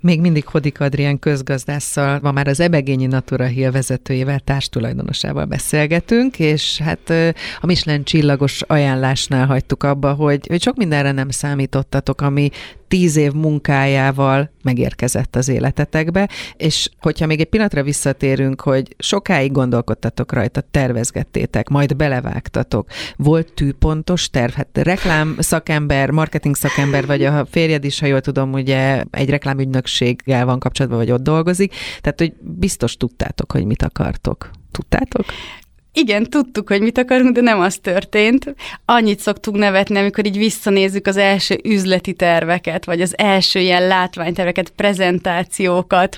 Még mindig Hodik Adrián közgazdásszal, ma már az Ebegényi Natura Hill vezetőjével, társtulajdonosával beszélgetünk, és hát a Michelin csillagos ajánlásnál hagytuk abba, hogy sok mindenre nem számítottatok, ami 10 év munkájával megérkezett az életetekbe, és hogyha még egy pillanatra visszatérünk, hogy sokáig gondolkodtatok rajta, tervezgettétek, majd belevágtatok. Volt tűpontos terv? Hát reklám szakember, marketing szakember, vagy a férjed is, ha jól tudom, ugye egy reklámügynökséggel van kapcsolatban, vagy ott dolgozik, tehát hogy biztos tudtátok, hogy mit akartok. Tudtátok? Igen, tudtuk, hogy mit akarunk, de nem az történt. Annyit szoktunk nevetni, amikor így visszanézzük az első üzleti terveket, vagy az első ilyen látványterveket, prezentációkat,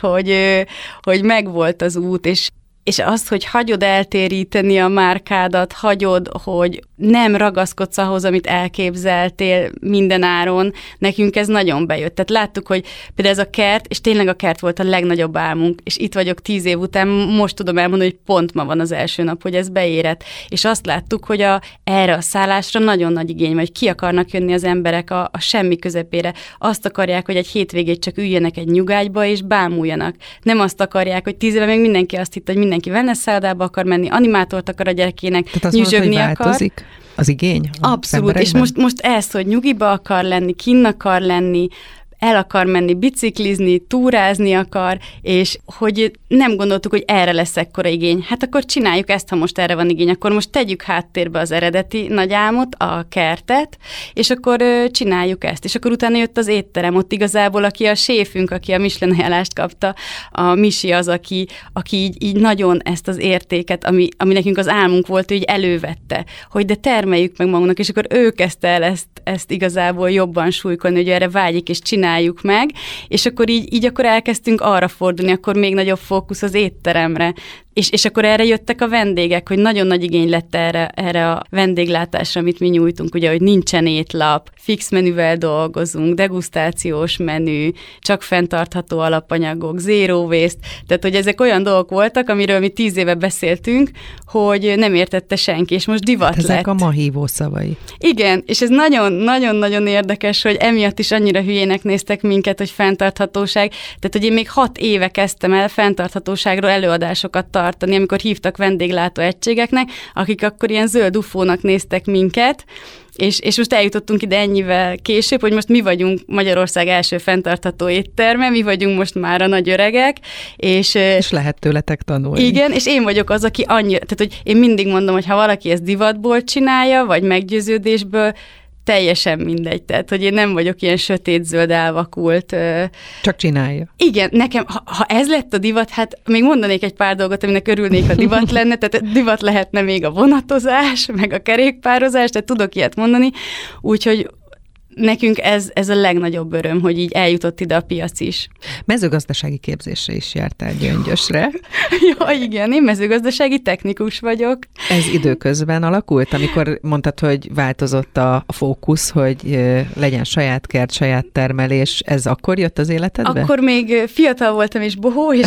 hogy megvolt az út, és az, hogy hagyod eltéríteni a márkádat, hagyod, hogy nem ragaszkodsz ahhoz, amit elképzeltél mindenáron, nekünk ez nagyon bejött. Tehát láttuk, hogy például ez a kert, és tényleg a kert volt a legnagyobb álmunk, és itt vagyok 10 év után, most tudom elmondani, hogy pont ma van az első nap, hogy ez beérett. És azt láttuk, hogy erre a szállásra nagyon nagy igény van, hogy ki akarnak jönni az emberek a semmi közepére. Azt akarják, hogy egy hétvégét csak üljenek egy nyugágyba, és bámuljanak. Nem azt akarják, hogy 10 éve még mindenki azt hitt, hogy mindenki wellness szállodába akar menni, animátort akar a gyerekének, nyüzsögni akar. Az igény? Abszolút, és most ez, hogy nyugiba akar lenni, kinn akar lenni, el akar menni biciklizni, túrázni akar, és hogy nem gondoltuk, hogy erre lesz ekkora igény. Hát akkor csináljuk ezt, ha most erre van igény, akkor most tegyük háttérbe az eredeti nagy álmot, a kertet, és akkor csináljuk ezt. És akkor utána jött az étterem, ott igazából, aki a séfünk, aki a Michelin ajánlást kapta, a Misi az, aki így nagyon ezt az értéket, ami nekünk az álmunk volt, hogy elővette, hogy de termeljük meg magunknak, és akkor ő kezdte el ezt igazából jobban súlykolni, hogy erre vágyik, és csináljuk meg, és akkor így akkor elkezdtünk arra fordulni, akkor még nagyobb fókusz az étteremre. És akkor erre jöttek a vendégek, hogy nagyon nagy igény lett erre a vendéglátásra, amit mi nyújtunk, ugye, hogy nincsen étlap, fix menüvel dolgozunk, degustációs menü, csak fenntartható alapanyagok, zero waste, tehát hogy ezek olyan dolgok voltak, amiről mi 10 éve beszéltünk, hogy nem értette senki, és most divat lett. Ezek a ma hívó szavai. Igen, és ez nagyon-nagyon érdekes, hogy emiatt is annyira hülyének néztek minket, hogy fenntarthatóság, tehát hogy én még 6 éve kezdtem el fenntarthatóságról előadásokat tartani, amikor hívtak vendéglátó egységeknek, akik akkor ilyen zöld ufónak néztek minket, és most eljutottunk ide ennyivel később, hogy most mi vagyunk Magyarország első fenntartható étterme, mi vagyunk most már a nagy öregek, és lehet tőletek tanulni. Igen, és én vagyok az, aki tehát hogy én mindig mondom, hogy ha valaki ezt divatból csinálja, vagy meggyőződésből, teljesen mindegy, tehát, hogy én nem vagyok ilyen sötét-zöld elvakult. Csak csinálja. Igen, nekem, ha ez lett a divat, hát még mondanék egy pár dolgot, aminek örülnék, ha divat lenne, tehát divat lehetne még a vonatozás, meg a kerékpározás, tehát tudok ilyet mondani, úgyhogy nekünk ez a legnagyobb öröm, hogy így eljutott ide a piac is. Mezőgazdasági képzésre is jártál Gyöngyösre. Ja, igen, én mezőgazdasági technikus vagyok. Ez időközben alakult, amikor mondtad, hogy változott a fókusz, hogy legyen saját kert, saját termelés, ez akkor jött az életedbe? Akkor még fiatal voltam és bohó, és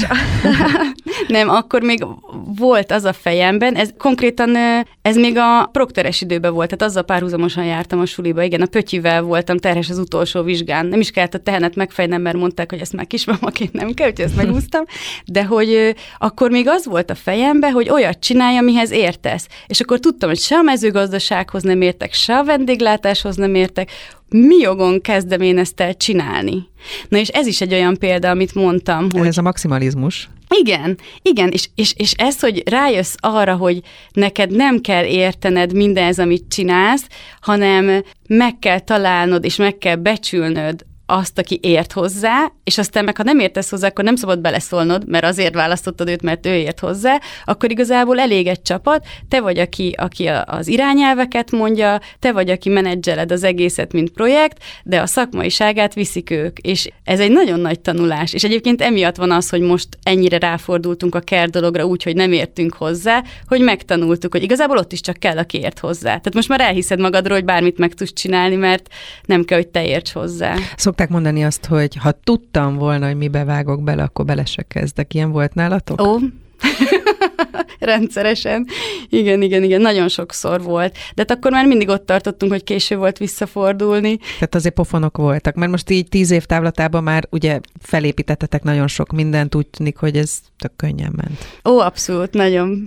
nem, akkor még volt az a fejemben, ez konkrétan, ez még a prokteres időben volt, tehát azzal párhuzamosan jártam a suliba, igen, a Pötyivel voltam terhes az utolsó vizsgán. Nem is kellett a tehenet megfejnem, mert mondták, hogy ezt már kismamaként nem kell, úgyhogy ezt megúsztam, de hogy akkor még az volt a fejemben, hogy olyat csinálj, amihez értesz. És akkor tudtam, hogy se a mezőgazdasághoz nem értek, se a vendéglátáshoz nem értek, mi jogon kezdem én ezt el csinálni? Na és ez is egy olyan példa, amit mondtam, hogy... Ez a maximalizmus. Igen, és ez, hogy rájössz arra, hogy neked nem kell értened mindez, amit csinálsz, hanem meg kell találnod, és meg kell becsülnöd azt, aki ért hozzá, és aztán meg, ha nem értesz hozzá, akkor nem szabad beleszólnod, mert azért választottad őt, mert ő ért hozzá, akkor igazából elég egy csapat, te vagy, aki az irányelveket mondja, te vagy, aki menedzseled az egészet, mint projekt, de a szakmaiságát viszik ők, és ez egy nagyon nagy tanulás, és egyébként emiatt van az, hogy most ennyire ráfordultunk a kert dologra úgy, hogy nem értünk hozzá, hogy megtanultuk, hogy igazából ott is csak kell, aki ért hozzá. Tehát most már elhiszed magadról, hogy bármit meg tudsz csinálni, mert nem kell, hogy te érts hozzá. Szokták mondani azt, hogy ha tudtam volna, hogy mibe vágok bele, akkor bele se kezdek. Ilyen volt nálatok? Ó, Rendszeresen. Igen, nagyon sokszor volt. De hát akkor már mindig ott tartottunk, hogy késő volt visszafordulni. Tehát azért pofonok voltak, mert most így 10 év távlatában már ugye felépítettetek nagyon sok mindent, úgy tűnik, hogy ez tök könnyen ment. Ó, abszolút, nagyon.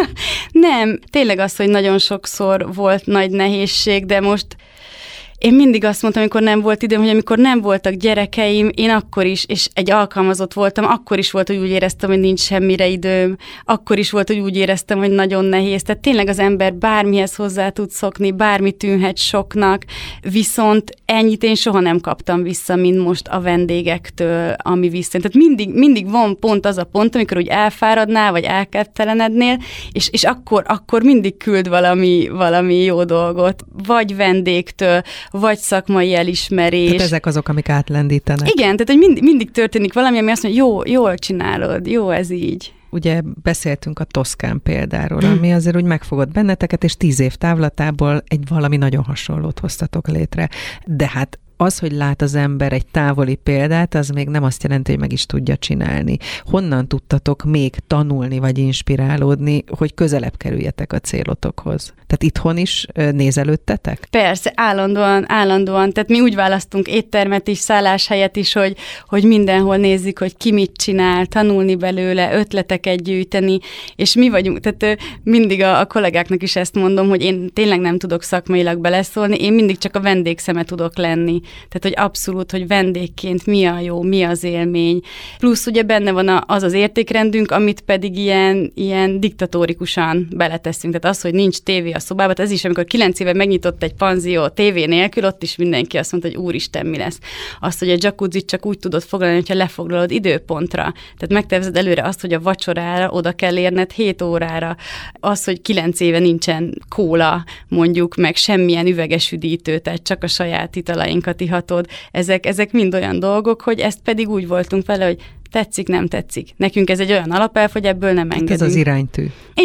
Nem, tényleg az, hogy nagyon sokszor volt nagy nehézség, de most én mindig azt mondtam, amikor nem volt időm, hogy amikor nem voltak gyerekeim, én akkor is, és egy alkalmazott voltam, akkor is volt, hogy úgy éreztem, hogy nincs semmire időm, akkor is volt, hogy úgy éreztem, hogy nagyon nehéz. Tehát tényleg az ember bármihez hozzá tud szokni, bármi tűnhet soknak, viszont ennyit én soha nem kaptam vissza, mint most a vendégektől, ami visszajön. Tehát mindig van pont az a pont, amikor úgy elfáradnál, vagy elkedtelenednél, és akkor mindig küld valami jó dolgot, vagy vendégtől, vagy szakmai elismerés. Tehát ezek azok, amik átlendítenek. Igen, tehát hogy mindig történik valami, ami azt mondja, jól csinálod, jó ez így. Ugye beszéltünk a Toszkán példáról, ami azért úgy megfogott benneteket, és 10 év távlatából egy valami nagyon hasonlót hoztatok létre. De hát az, hogy lát az ember egy távoli példát, az még nem azt jelenti, hogy meg is tudja csinálni. Honnan tudtatok még tanulni, vagy inspirálódni, hogy közelebb kerüljetek a célotokhoz? Tehát itthon is nézelődtetek? Persze, állandóan. Tehát mi úgy választunk éttermet is, szálláshelyet is, hogy mindenhol nézzük, hogy ki mit csinál, tanulni belőle, ötleteket gyűjteni, és mi vagyunk, tehát mindig a kollégáknak is ezt mondom, hogy én tényleg nem tudok szakmailag beleszólni, én mindig csak a vendégszeme tudok lenni. Tehát, hogy abszolút, hogy vendégként mi a jó, mi az élmény. Plusz ugye benne van az értékrendünk, amit pedig ilyen diktatórikusan beleteszünk. Tehát az, hogy nincs tévé a szobában, ez is, amikor 9 éve megnyitott egy panzió tévé nélkül, ott is mindenki azt mondta, hogy úristen, mi lesz. Azt, hogy a jacuzzit csak úgy tudod foglalni, hogyha lefoglalod időpontra. Tehát megtervezed előre azt, hogy a vacsorára oda kell érned 7 órára. Az, hogy 9 éve nincsen kóla, mondjuk, meg semmilyen üveges üdítő, tehát csak a saját italainkat ihatod. Ezek mind olyan dolgok, hogy ezt pedig úgy voltunk vele, hogy tetszik, nem tetszik. Nekünk ez egy olyan alapelv, hogy ebből nem engedünk. Ez az iránytű.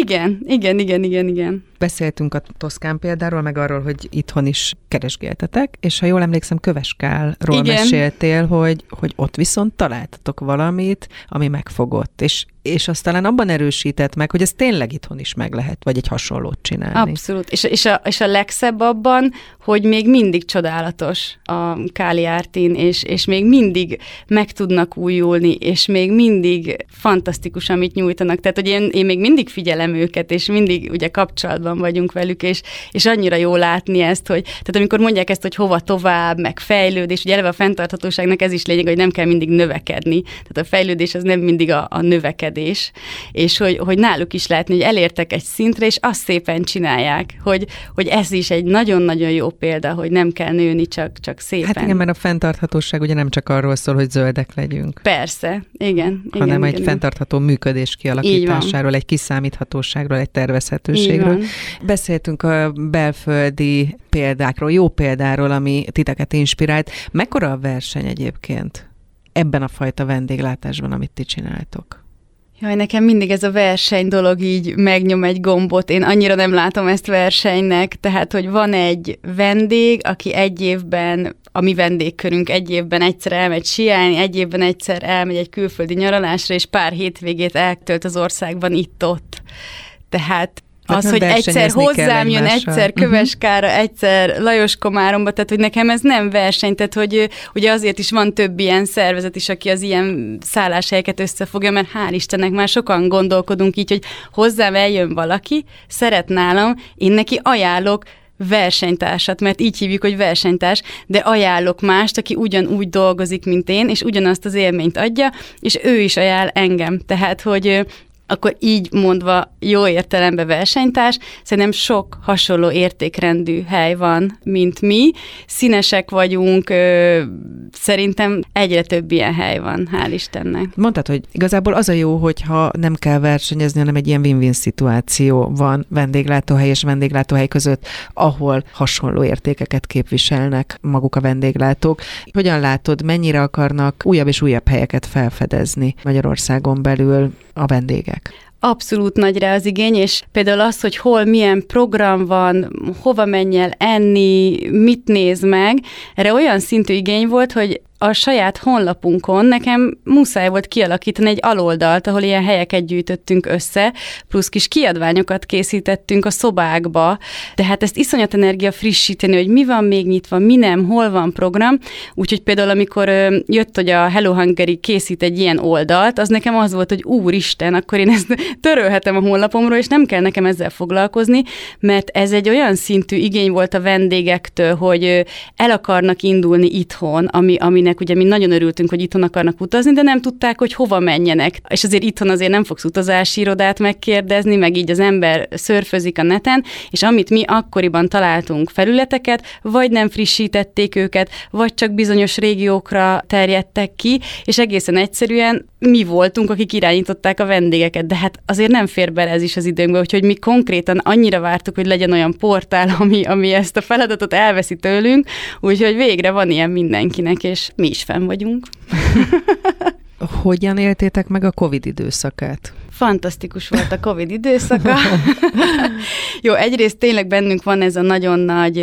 Igen. Beszéltünk a Toszkán példáról, meg arról, hogy itthon is keresgéltetek, és ha jól emlékszem, Köveskálról meséltél, hogy ott viszont találtatok valamit, ami megfogott, és azt talán abban erősített meg, hogy ez tényleg itthon is meg lehet, vagy egy hasonlót csinálni. Abszolút. És a legszebb abban, hogy még mindig csodálatos a Cagliartin, és még mindig meg tudnak újulni, és még mindig fantasztikus, amit nyújtanak. Tehát, hogy én még mindig figyelem őket, és mindig ugye kapcsolatban vagyunk velük, és annyira jó látni ezt, hogy tehát amikor mondják ezt, hogy hova tovább, meg fejlődés, ugye eleve a fenntarthatóságnak ez is lényeg, hogy nem kell mindig növekedni. Tehát a fejlődés az nem mindig a növekedés, és hogy náluk is látni, hogy elértek egy szintre, és azt szépen csinálják, hogy ez is egy nagyon-nagyon jó példa, hogy nem kell nőni, csak szépen. Hát igen, mert a fenntarthatóság ugye nem csak arról szól, hogy zöldek legyünk. Persze, igen. Hanem egy fenntartható működés kialakításáról, egy kiszámíthatóságról, egy tervezhetőségről. Beszéltünk a belföldi példákról, jó példáról, ami titeket inspirált. Mekkora a verseny egyébként ebben a fajta vendéglátásban, amit ti csináltok? Jaj, nekem mindig ez a verseny dolog így megnyom egy gombot. Én annyira nem látom ezt versenynek, tehát, hogy van egy vendég, aki egy évben, a mi vendégkörünk egy évben egyszer elmegy síelni, egy évben egyszer elmegy egy külföldi nyaralásra, és pár hétvégét eltölt az országban itt-ott. Tehát az, hogy egyszer hozzám jön, egyszer Köveskára, egyszer Lajos-Komáromba, tehát hogy nekem ez nem verseny, tehát hogy ugye azért is van több ilyen szervezet is, aki az ilyen szálláshelyeket összefogja, mert hál' Istennek már sokan gondolkodunk így, hogy hozzám eljön valaki, szeret nálam, én neki ajánlok versenytársat, mert így hívjuk, hogy versenytárs, de ajánlok mást, aki ugyanúgy dolgozik, mint én, és ugyanazt az élményt adja, és ő is ajánl engem. Tehát, hogy akkor így mondva jó értelemben versenytárs, szerintem sok hasonló értékrendű hely van, mint mi. Színesek vagyunk, szerintem egyre több ilyen hely van, hál' Istennek. Mondtad, hogy igazából az a jó, hogyha nem kell versenyezni, hanem egy ilyen win-win szituáció van vendéglátóhely és vendéglátóhely között, ahol hasonló értékeket képviselnek maguk a vendéglátók. Hogyan látod, mennyire akarnak újabb és újabb helyeket felfedezni Magyarországon belül a vendégek? Abszolút nagy rá az igény, és például az, hogy hol milyen program van, hova menj el enni, mit néz meg, erre olyan szintű igény volt, hogy a saját honlapunkon nekem muszáj volt kialakítani egy aloldalt, ahol ilyen helyeket gyűjtöttünk össze, plusz kis kiadványokat készítettünk a szobákba, de hát ezt iszonyat energia frissíteni, hogy mi van még nyitva, mi nem, hol van program, úgyhogy például amikor jött, hogy a Hello Hungary készít egy ilyen oldalt, az nekem az volt, hogy úristen, akkor én ezt törölhetem a honlapomról, és nem kell nekem ezzel foglalkozni, mert ez egy olyan szintű igény volt a vendégektől, hogy el akarnak indulni itthon, aminek ugye mi nagyon örültünk, hogy itthon akarnak utazni, de nem tudták, hogy hova menjenek. És azért itthon azért nem fogsz utazási irodát megkérdezni, meg így az ember szörfözik a neten, és amit mi akkoriban találtunk felületeket, vagy nem frissítették őket, vagy csak bizonyos régiókra terjedtek ki, és egészen egyszerűen mi voltunk, akik irányították a vendégeket, de hát azért nem fér bele ez is az időnkbe, úgyhogy mi konkrétan annyira vártuk, hogy legyen olyan portál, ami ezt a feladatot elveszi tőlünk, úgyhogy végre van ilyen mindenkinek, és mi is fenn vagyunk. Hogyan éltétek meg a Covid időszakát? Fantasztikus volt a Covid időszaka. Jó, egyrészt tényleg bennünk van ez a nagyon nagy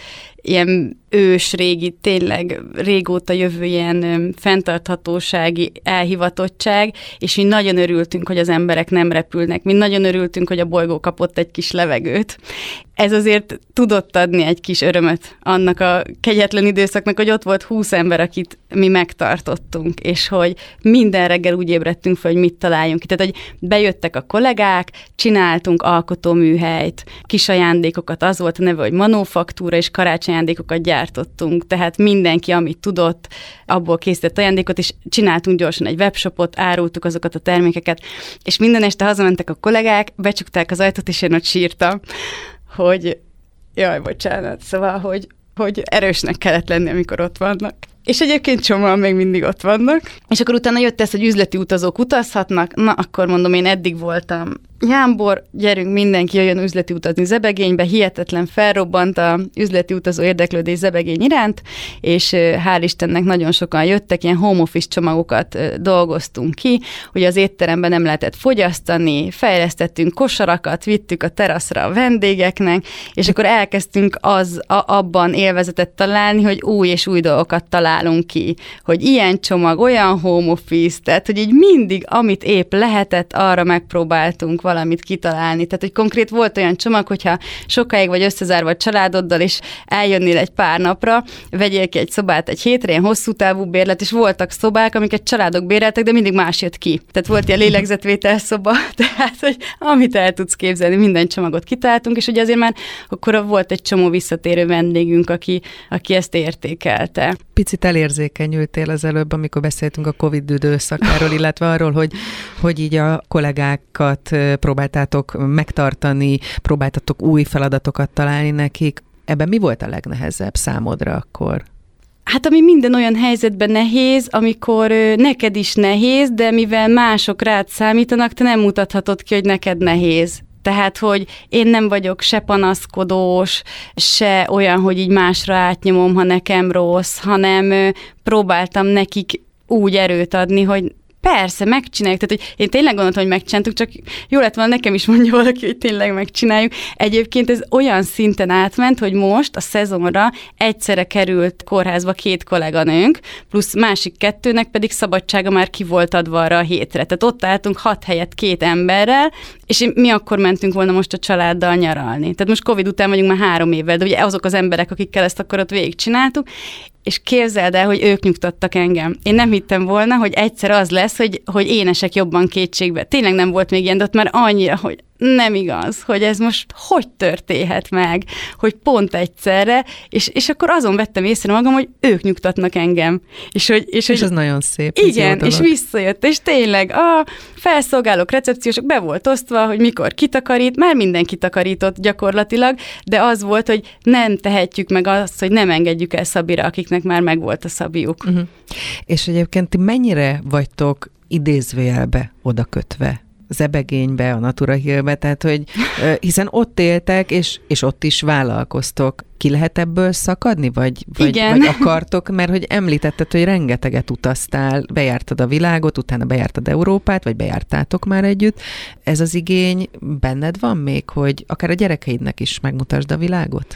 ilyen régi, tényleg régóta jövő ilyen fenntarthatósági elhivatottság, és mi nagyon örültünk, hogy az emberek nem repülnek. Mi nagyon örültünk, hogy a bolygó kapott egy kis levegőt. Ez azért tudott adni egy kis örömöt annak a kegyetlen időszaknak, hogy ott volt 20 ember, akit mi megtartottunk, és hogy minden reggel úgy ébredtünk fel, hogy mit találjunk ki. Tehát, hogy bejöttek a kollégák, csináltunk alkotóműhelyt, kis ajándékokat, az volt a neve, hogy manufaktúra, és karácsonyajándékokat gyártottunk, tehát mindenki, amit tudott, abból készített ajándékot, és csináltunk gyorsan egy webshopot, árultuk azokat a termékeket, és minden este hazamentek a kollégák, becsukták az ajtót, és én ott sírtam, hogy jaj, bocsánat, szóval, hogy erősnek kellett lenni, amikor ott vannak. És egyébként csomóan még mindig ott vannak. És akkor utána jött ez, hogy üzleti utazók utazhatnak, na akkor mondom, én eddig voltam Jámbor, gyerünk mindenki, jöjjön üzleti utazni Zebegénybe, hihetetlen felrobbant a üzleti utazó érdeklődés Zebegény iránt, és hál' Istennek nagyon sokan jöttek, ilyen home office csomagokat dolgoztunk ki, hogy az étteremben nem lehetett fogyasztani, fejlesztettünk kosarakat, vittük a teraszra a vendégeknek, és akkor elkezdtünk abban élvezetet találni, hogy új és új dolgokat találunk ki, hogy ilyen csomag, olyan home office, tehát hogy így mindig, amit épp lehetett, arra megpróbáltunk valamit kitalálni. Tehát, hogy konkrét volt olyan csomag, hogyha sokáig vagy összezárva a családoddal, és eljönnél egy pár napra, vegyél ki egy szobát egy hétre, ilyen hosszú távú bérlet, és voltak szobák, amiket családok béreltek, de mindig más jött ki. Tehát volt ilyen lélegzetvétel szoba, tehát, hogy amit el tudsz képzelni, minden csomagot kitaláltunk, és ugye azért már akkor volt egy csomó visszatérő vendégünk, aki ezt értékelte. Picit elérzékenyültél az előbb, amikor beszéltünk a Covid időszakáról, illetve arról, hogy így a kollégákat próbáltátok megtartani, próbáltatok új feladatokat találni nekik. Ebben mi volt a legnehezebb számodra akkor? Hát ami minden olyan helyzetben nehéz, amikor neked is nehéz, de mivel mások rád számítanak, te nem mutathatod ki, hogy neked nehéz. Tehát, hogy én nem vagyok se panaszkodós, se olyan, hogy így másra átnyomom, ha nekem rossz, hanem próbáltam nekik úgy erőt adni, hogy persze, megcsináljuk. Tehát, hogy én tényleg gondoltam, hogy megcsináltuk, csak jó lett volna nekem is mondja valaki, hogy tényleg megcsináljuk. Egyébként ez olyan szinten átment, hogy most a szezonra egyszerre került kórházba 2 kolléganőnk, plusz másik 2-nek pedig szabadsága már ki volt adva arra a hétre. Tehát ott álltunk 6 helyet 2 emberrel, és mi akkor mentünk volna most a családdal nyaralni. Tehát most Covid után vagyunk már 3 évvel, de ugye azok az emberek, akikkel ezt akkor ott végigcsináltuk, és képzeld el, hogy ők nyugtattak engem. Én nem hittem volna, hogy egyszer az lesz, hogy én esek jobban kétségbe. Tényleg nem volt még ilyen, de ott már annyira, hogy nem igaz, hogy ez most hogy történhet meg, hogy pont egyszerre, és akkor azon vettem észre magam, hogy ők nyugtatnak engem. És ez nagyon szép. Igen, és visszajött, és tényleg a felszolgálók, recepciósok be volt osztva, hogy mikor kitakarít, már mindenki takarított gyakorlatilag, de az volt, hogy nem tehetjük meg azt, hogy nem engedjük el Szabira, akiknek már megvolt a Szabiuk. Uh-huh. És egyébként ti mennyire vagytok idézőjelbe oda kötve? Zebegénybe, a Natura Hillbe, tehát, hogy hiszen ott éltek, és ott is vállalkoztok. Ki lehet ebből szakadni, vagy akartok? Mert hogy említetted, hogy rengeteget utaztál, bejártad a világot, utána bejártad Európát, vagy bejártátok már együtt. Ez az igény benned van még, hogy akár a gyerekeidnek is megmutasd a világot?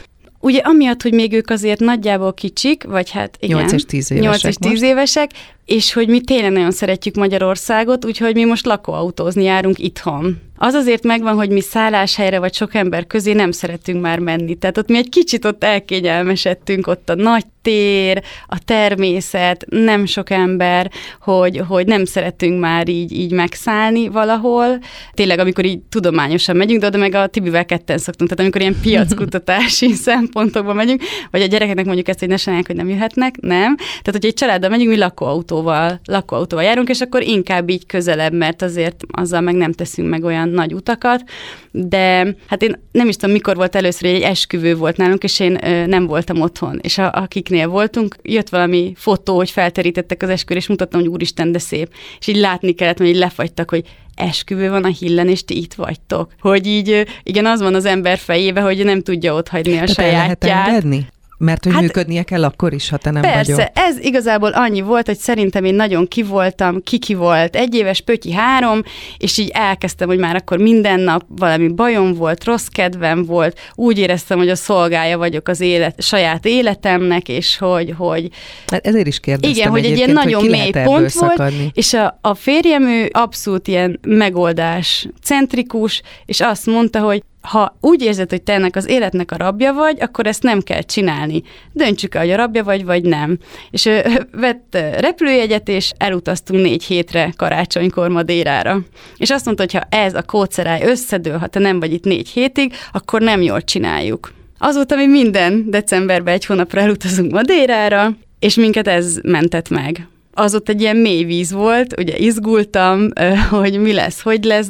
ugye amiatt, hogy még ők azért nagyjából kicsik, vagy hát igen, 8 és 10 évesek 8 és 10 évesek, és hogy mi tényleg nagyon szeretjük Magyarországot, úgyhogy mi most lakóautózni járunk itthon. Az azért megvan, hogy mi szálláshelyre vagy sok ember közé nem szeretünk már menni. Tehát ott mi egy kicsit ott elkényelmesedtünk, ott a nagy tér, a természet, nem sok ember, hogy nem szeretünk már így megszállni valahol. Tényleg, amikor így tudományosan megyünk, de oda meg a Tibivel ketten szoktunk, tehát amikor ilyen piackutatási szempontokban megyünk, vagy a gyerekeknek mondjuk ezt, hogy ne csinálják, hogy nem jöhetnek, nem. Tehát, hogyha egy családdal megyünk, mi lakóautóval járunk, és akkor inkább így közelebb, mert azért azzal meg nem teszünk meg olyan nagy utakat, de hát én nem is tudom, mikor volt először, hogy egy esküvő volt nálunk, és én nem voltam otthon, és akiknél voltunk, jött valami fotó, hogy felterítettek az esküvőre, és mutattam, hogy úristen, de szép. És így látni kellett, hogy így lefagytak, hogy esküvő van a Hillen, és ti itt vagytok. Hogy így, igen, az van az ember fejébe, hogy nem tudja otthagyni a sajátját. Lehet engedni? Mert hogy működnie kell akkor is, ha te nem persze, vagyok. Persze, ez igazából annyi volt, hogy szerintem én nagyon ki volt, 1 éves, Pötyi 3, és így elkezdtem, hogy már akkor minden nap valami bajom volt, rossz kedvem volt, úgy éreztem, hogy a szolgája vagyok az saját életemnek, és hogy hát ezért is kérdeztem. Igen, hogy egy ilyen nagyon mély pont volt, és a férjem ő abszolút ilyen megoldás centrikus, és azt mondta, hogy ha úgy érzed, hogy te ennek az életnek a rabja vagy, akkor ezt nem kell csinálni. Döntsük el, hogy a rabja vagy nem. És vett repülőjegyet, és elutaztunk 4 hétre karácsonykor Madeirára. És azt mondta, hogy ha ez a kóceráj összedől, ha te nem vagy itt 4 hétig, akkor nem jól csináljuk. Azóta mi minden decemberben 1 hónapra elutazunk Madeirára, és minket ez mentett meg. Az ott egy ilyen mély víz volt, ugye izgultam, hogy mi lesz, hogy lesz,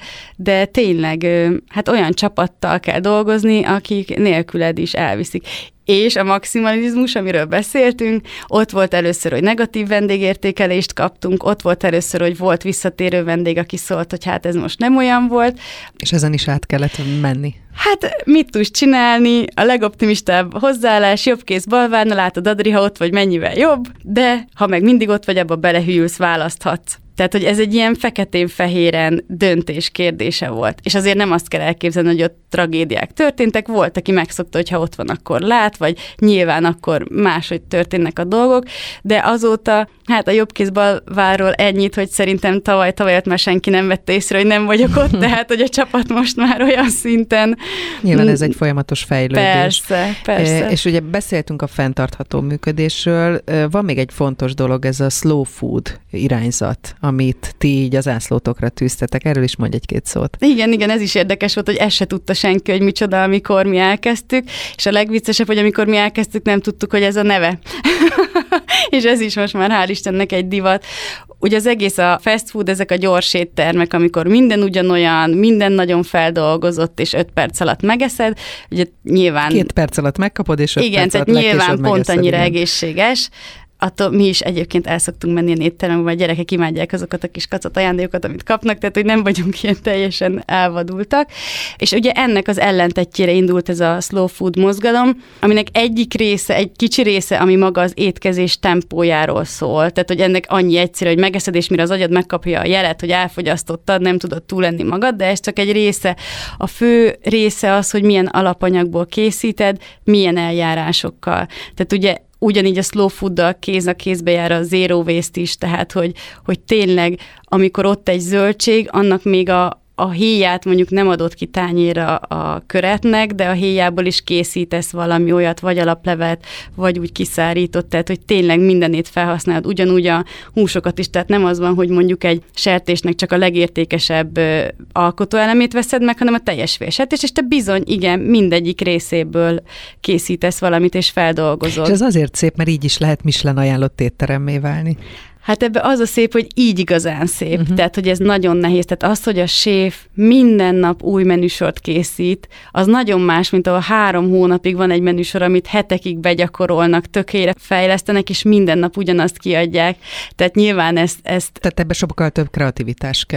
de tényleg hát olyan csapattal kell dolgozni, akik nélküled is elviszik. És a maximalizmus, amiről beszéltünk, ott volt először, hogy negatív vendégértékelést kaptunk, ott volt először, hogy volt visszatérő vendég, aki szólt, hogy hát ez most nem olyan volt. És ezen is át kellett menni. Hát mit tudsz csinálni? A legoptimistább hozzáállás, jobb kéz balvárna, látod Adri, ha ott vagy, mennyivel jobb, de ha meg mindig ott vagy, abba belehűlsz, választhatsz. Tehát, hogy ez egy ilyen feketén-fehéren döntés kérdése volt. És azért nem azt kell elképzelni, hogy ott tragédiák történtek. Volt, aki megszokta, hogy ha ott van, akkor lát, vagy nyilván akkor máshogy történnek a dolgok, de azóta, hát a jobbkézbalvárról ennyit, hogy szerintem tavaly már senki nem vette észre, hogy nem vagyok ott, tehát, hogy a csapat most már olyan szinten. Nyilván ez egy folyamatos fejlődés. Persze. És ugye beszéltünk a fenntartható működésről. Van még egy fontos dolog, ez a slow food irányzat, amit ti így az zászlótokra tűztetek. Erről is mondj 1-2 szót. Igen, ez is érdekes volt, hogy ezt se tudta senki, hogy micsoda, amikor mi elkezdtük, és a legviccesebb, hogy amikor mi elkezdtük, nem tudtuk, hogy ez a neve. És ez is most már hál' Istennek egy divat. Ugye az egész a fast food, ezek a gyors éttermek, amikor minden ugyanolyan, minden nagyon feldolgozott, és 5 perc alatt megeszed, ugye nyilván... 2 perc alatt megkapod, és 5 perc alatt nyilván pont megeszed, annyira igen. egészséges. Attól mi is egyébként el szoktunk menni a étterembe, a gyerekek imádják azokat a kis kacat ajándékokat, amit kapnak, tehát hogy nem vagyunk ilyen teljesen elvadultak. És ugye ennek az ellentetjére indult ez a slow food mozgalom, aminek egyik része, egy kicsi része, ami maga az étkezés tempójáról szól. Tehát, hogy ennek annyi egyszerű, hogy megeszed, és mire az agyad megkapja a jelet, hogy elfogyasztottad, nem tudod túlenni magad, de ez csak egy része. A fő része az, hogy milyen alapanyagból készíted, milyen eljárásokkal. Tehát ugye ugyanígy a slow fooddal kéz a kézbe jár a zero waste is, tehát hogy tényleg, amikor ott egy zöldség, annak még a héját mondjuk nem adott ki tányérra a köretnek, de a héjából is készítesz valami olyat, vagy alaplevet, vagy úgy kiszárított, tehát hogy tényleg mindenét felhasználod, ugyanúgy a húsokat is, tehát nem az van, hogy mondjuk egy sertésnek csak a legértékesebb alkotóelemét veszed meg, hanem a teljes félsertés, és te bizony, igen, mindegyik részéből készítesz valamit, és feldolgozod. És ez azért szép, mert így is lehet Michelin ajánlott étteremmé válni. Hát ebbe az a szép, hogy így igazán szép, tehát hogy ez nagyon nehéz. Tehát az, hogy a séf minden nap új menüsort készít, az nagyon más, mint ahol 3 hónapig van egy menüsor, amit hetekig begyakorolnak, tökére fejlesztenek, és minden nap ugyanazt kiadják. Tehát nyilván ezt... Tehát ebbe sokkal több kreativitás kell.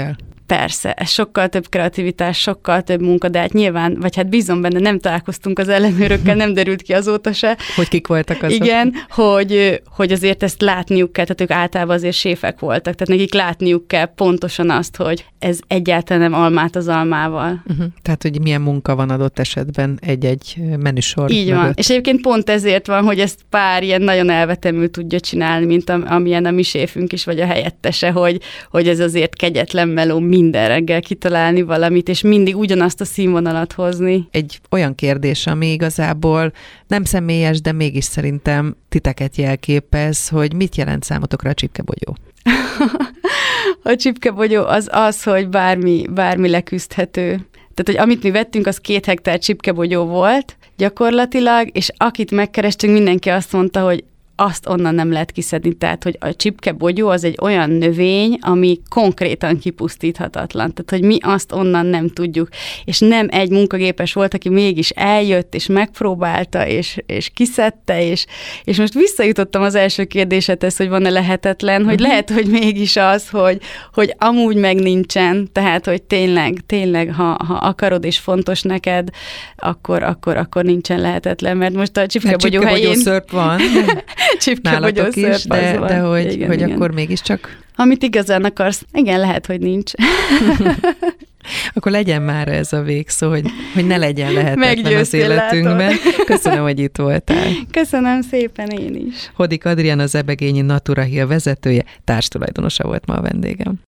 Persze, ez sokkal több kreativitás, sokkal több munka, de hát nyilván, vagy hát bízom benne, nem találkoztunk az ellenőrökkel, nem derült ki azóta se. Hogy kik voltak azok? Igen, hogy azért ezt látniuk kell, tehát ők általában azért séfek voltak, tehát nekik látniuk kell pontosan azt, hogy ez egyáltalán nem almát az almával. Tehát, hogy milyen munka van adott esetben egy-egy menüsor Így mögött. van, és egyébként pont ezért van, hogy ezt pár ilyen nagyon elvetemül tudja csinálni, mint amilyen a mi séfünk is, vagy a helyettese, hogy ez azért kegyetlen meló minden reggel kitalálni valamit, és mindig ugyanazt a színvonalat hozni. Egy olyan kérdés, ami igazából nem személyes, de mégis szerintem titeket jelképez, hogy mit jelent számotokra a csipkebogyó? A csipkebogyó az, hogy bármi leküzdhető. Tehát, hogy amit mi vettünk, az 2 hektár csipkebogyó volt gyakorlatilag, és akit megkerestünk, mindenki azt mondta, hogy azt onnan nem lehet kiszedni. Tehát, hogy a csipkebogyó az egy olyan növény, ami konkrétan kipusztíthatatlan. Tehát, hogy mi azt onnan nem tudjuk. És nem egy munkagépes volt, aki mégis eljött, és megpróbálta, és kiszedte, és most visszajutottam az első kérdésedhez, hogy van-e lehetetlen, hogy lehet, hogy mégis az, hogy amúgy meg nincsen, tehát, hogy tényleg ha akarod, és fontos neked, akkor nincsen lehetetlen, mert most a csipkebogyó helyén... Szörp van. Nálatok is, de hogy, igen, hogy igen. Akkor mégiscsak... Amit igazán akarsz, igen, lehet, hogy nincs. Akkor legyen már ez a végszó, hogy ne legyen lehetetlen az életünkben. Látod. Köszönöm, hogy itt voltál. Köszönöm szépen, én is. Hodik Adrián, az Ebegényi Natura Hill vezetője, társtulajdonosa volt ma a vendégem.